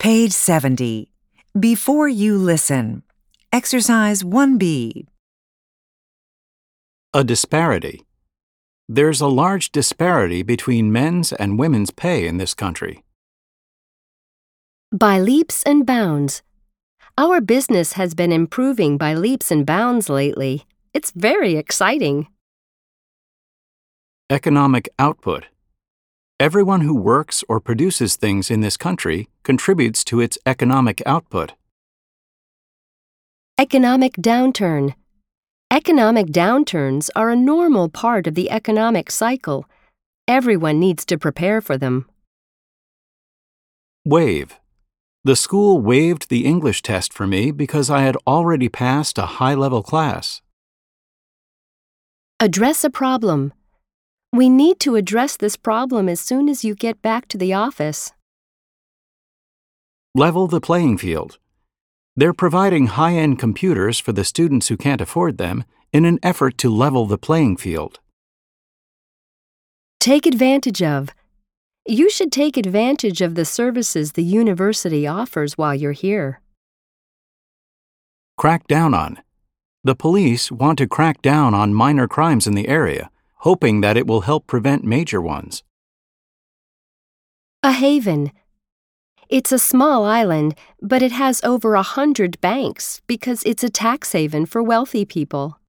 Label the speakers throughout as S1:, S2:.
S1: Page 70. Before you listen. Exercise 1B.
S2: A disparity. There's a large disparity between men's and women's pay in this country.
S3: By leaps and bounds. Our business has been improving by leaps and bounds lately. It's very exciting.
S2: Economic output. Everyone who works or produces things in this country contributes to its economic output.
S3: Economic downturn. Economic downturns are a normal part of the economic cycle. Everyone needs to prepare for them.
S2: Waive. The school waived the English test for me because I had already passed a high-level class.
S3: Address a problem. We need to address this problem as soon as you get back to the office.
S2: Level the playing field. They're providing high-end computers for the students who can't afford them in an effort to level the playing field.
S3: Take advantage of. You should take advantage of the services the university offers while you're here.
S2: Crack down on. The police want to crack down on minor crimes in the area, hoping that it will help prevent major ones.
S3: A haven. It's a small island, but it has over 100 banks because it's a tax haven for wealthy people.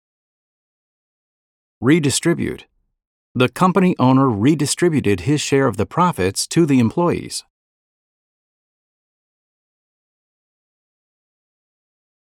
S2: Redistribute. The company owner redistributed his share of the profits to the employees.